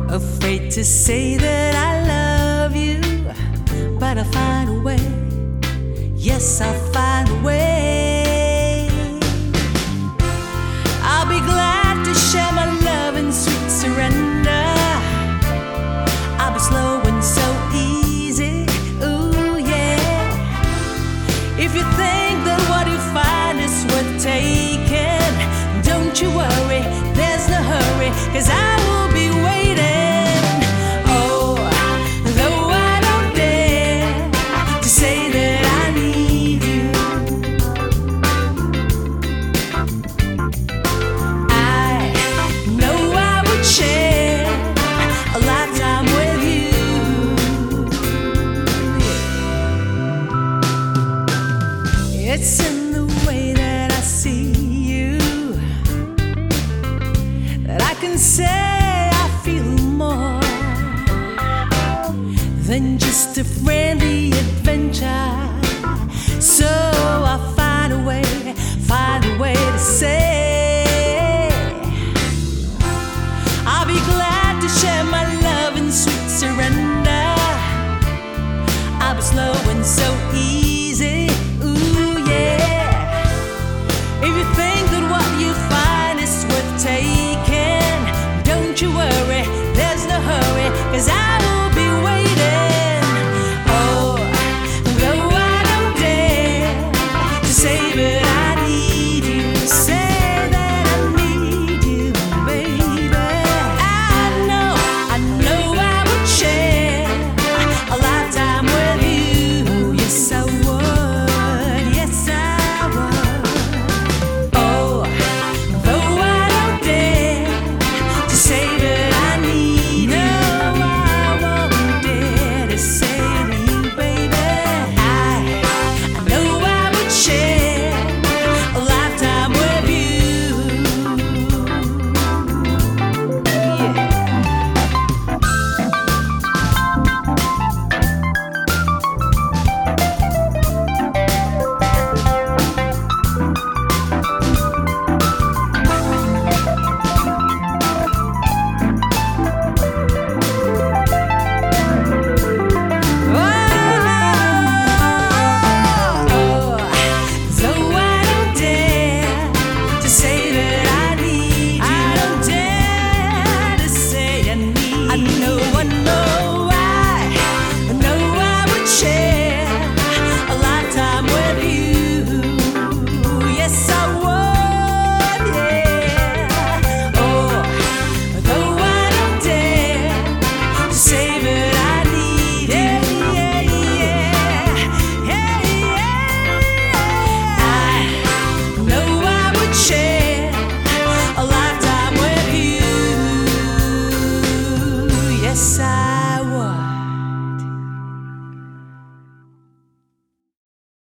Afraid to say that I love you, but I'll find a way. Yes, I'll find a way. I'll be glad to share my love and sweet surrender. I'll be slow and so easy, ooh yeah. If you think that what you find is worth taking, don't you worry, there's no hurry, 'cause I will be waiting. Oh, though I don't dare to say that I need you, I know I would share a lifetime with you. It's in the way that I see you that I can say I feel more than just a friendly adventure. So I'll find a way to say I'll be glad to share my love and sweet surrender. I'll be slow and so easy, ooh yeah. If you think that what you find is worth taking, don't you worry, there's no hurry, 'cause I